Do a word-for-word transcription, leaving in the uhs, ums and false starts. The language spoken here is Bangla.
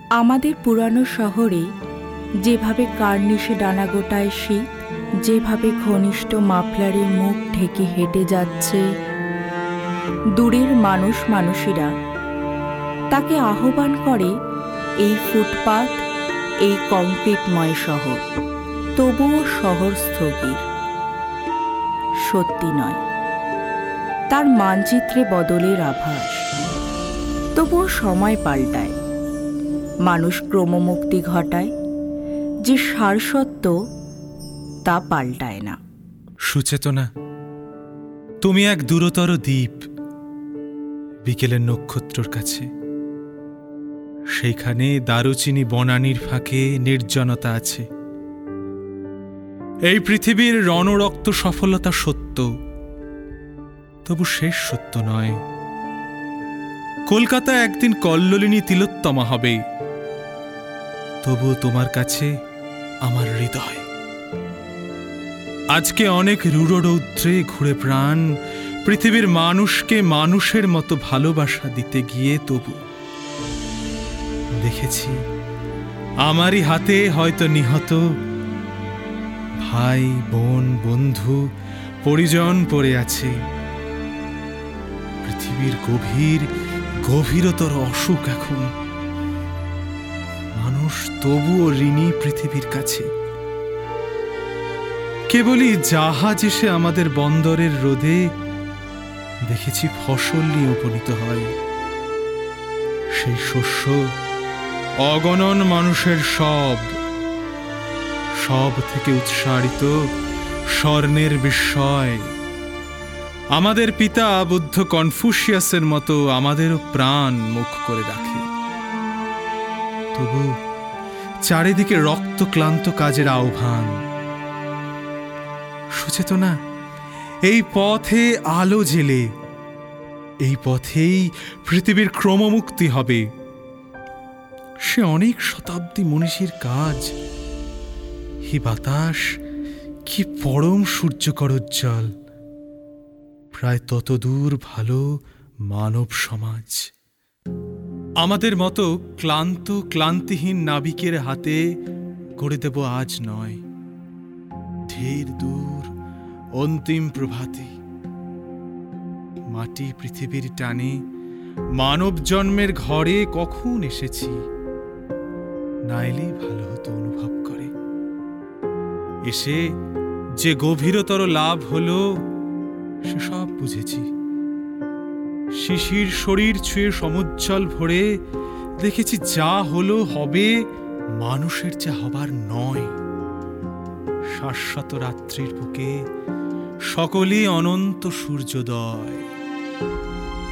আমাদের পুরানো শহরে যেভাবে কার্নিশে ডানা গোটায় শীত, যেভাবে ঘনিষ্ঠ মাফলারে মুখ ঢেকে হেঁটে যাচ্ছে দূরের মানুষ মানুষেরা, তাকে আহ্বান করে এই ফুটপাত, এই কংক্রিটময় শহর। তবুও শহর স্থগির, সত্যি নয়। তার মানচিত্রে বদলের আভাস। তবুও সময় পাল্টায়, মানুষ ক্রমমুক্তি ঘটায়, যে সারসত্ব তা পাল্টায় না। সুচেতনা, তুমি এক দূরতর দ্বীপ, বিকেলের নক্ষত্রর কাছে। সেইখানে দারুচিনি বনানীর ফাঁকে নির্জনতা আছে। এই পৃথিবীর রণরক্ত সফলতা সত্য, তবু শেষ সত্য নয়। কলকাতা একদিন কল্লোলিনী তিলোত্তমা হবে, তবুও তোমার কাছে আমার হৃদয়। আজকে অনেক রূঢ়রৌদ্রে ঘুরে প্রাণ পৃথিবীর মানুষকে মানুষের মতো ভালোবাসা দিতে গিয়ে তবু দেখেছি আমারই হাতে হয়তো নিহত ভাই, বোন, বন্ধু, পরিজন পড়ে আছে। পৃথিবীর গভীর গভীরতর অসুখ এখন। মানুষ তবুও ঋণী পৃথিবীর কাছে। কেবলই জাহাজ এসে আমাদের বন্দরের রোদে দেখেছি ফসল নিয়ে উপনীত হয়। সেই শস্য অগণন মানুষের সব সব থেকে উৎসারিত স্বর্ণের বিস্ময়। আমাদের পিতা বুদ্ধ কনফুসিয়াসের মতো আমাদেরও প্রাণ মুখ করে রাখে। তবু চারিদিকে রক্তক্লান্ত কাজের আহ্বান। সুচেতনা, এই পথে আলো জেলে, এই পথেই পৃথিবীর ক্রমমুক্তি হবে। সে অনেক শতাব্দী মনীষীর কাজ। হি বাতাস, কি পরম সূর্যকর উজ্জ্বল। প্রায় তত দূর ভালো মানব সমাজ। আমাদের মতো ক্লান্ত ক্লান্তিহীন নাবিকের হাতে গড়ে দেব আজ নয়, ঢের দূর অন্তিম প্রভাতে। মাটি পৃথিবীর টানে মানব জন্মের ঘরে কখন এসেছি, না এলেই ভালো হতো অনুভব করে। এসে যে গভীরতর লাভ হলো সেসব বুঝেছি। শিশির শরীর ছুঁয়ে সমুজ্জ্বল ভরে দেখেছি যা হলো হবে মানুষের যা হবার নয়। শাশ্বত রাত্রির বুকে সকলই অনন্ত সূর্যোদয়।